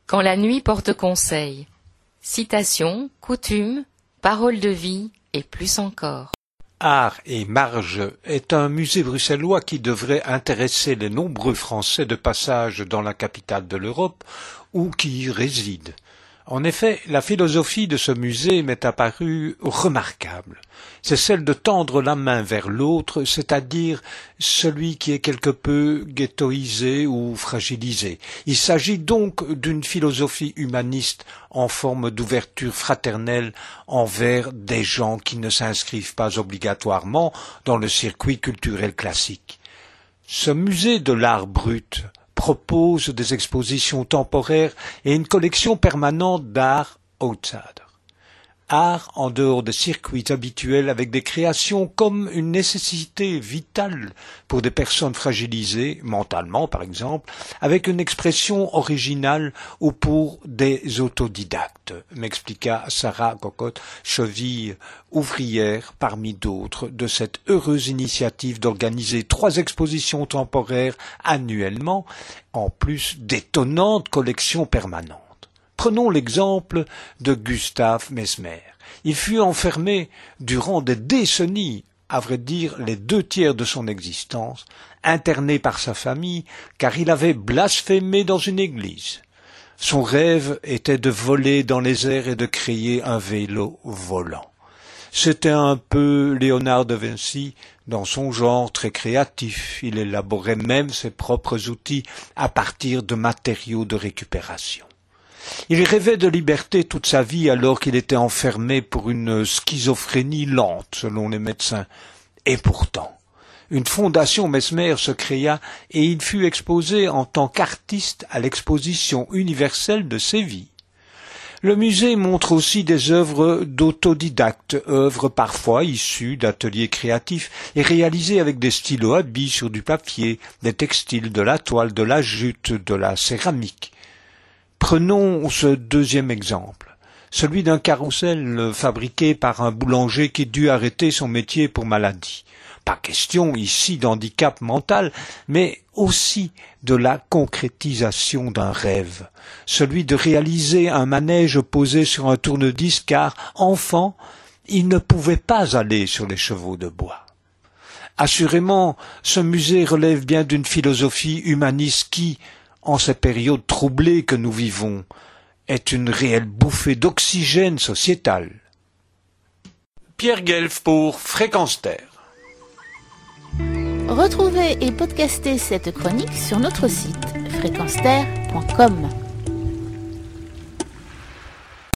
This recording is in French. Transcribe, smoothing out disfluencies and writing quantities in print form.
Quand la nuit porte conseil. Citations, coutumes, paroles de vie et plus encore. Art et Marge est un musée bruxellois qui devrait intéresser les nombreux Français de passage dans la capitale de l'Europe ou qui y résident. En effet, la philosophie de ce musée m'est apparue remarquable. C'est celle de tendre la main vers l'autre, c'est-à-dire celui qui est quelque peu ghettoisé ou fragilisé. Il s'agit donc d'une philosophie humaniste en forme d'ouverture fraternelle envers des gens qui ne s'inscrivent pas obligatoirement dans le circuit culturel classique. Ce musée de l'art brut propose des expositions temporaires et une collection permanente d'art outsider. Art en dehors des circuits habituels avec des créations comme une nécessité vitale pour des personnes fragilisées, mentalement par exemple, avec une expression originale ou pour des autodidactes, m'expliqua Sarah Cocotte, cheville ouvrière parmi d'autres de cette heureuse initiative d'organiser 3 expositions temporaires annuellement, en plus d'étonnantes collections permanentes. Prenons l'exemple de Gustav Mesmer. Il fut enfermé durant des décennies, à vrai dire les 2/3 de son existence, interné par sa famille car il avait blasphémé dans une église. Son rêve était de voler dans les airs et de créer un vélo volant. C'était un peu Léonard de Vinci dans son genre très créatif. Il élaborait même ses propres outils à partir de matériaux de récupération. Il rêvait de liberté toute sa vie alors qu'il était enfermé pour une schizophrénie lente, selon les médecins. Et pourtant, une fondation Mesmer se créa et il fut exposé en tant qu'artiste à l'exposition universelle de Séville. Le musée montre aussi des œuvres d'autodidactes, œuvres parfois issues d'ateliers créatifs et réalisées avec des stylos à billes sur du papier, des textiles, de la toile, de la jute, de la céramique. Prenons ce deuxième exemple, celui d'un carrousel fabriqué par un boulanger qui dut arrêter son métier pour maladie. Pas question ici d'handicap mental, mais aussi de la concrétisation d'un rêve, celui de réaliser un manège posé sur un tourne-disque car, enfant, il ne pouvait pas aller sur les chevaux de bois. Assurément, ce musée relève bien d'une philosophie humaniste qui, en ces périodes troublées que nous vivons, est une réelle bouffée d'oxygène sociétal. Pierre Guelf pour Fréquence Terre. Retrouvez et podcastez cette chronique sur notre site fréquenceterre.com.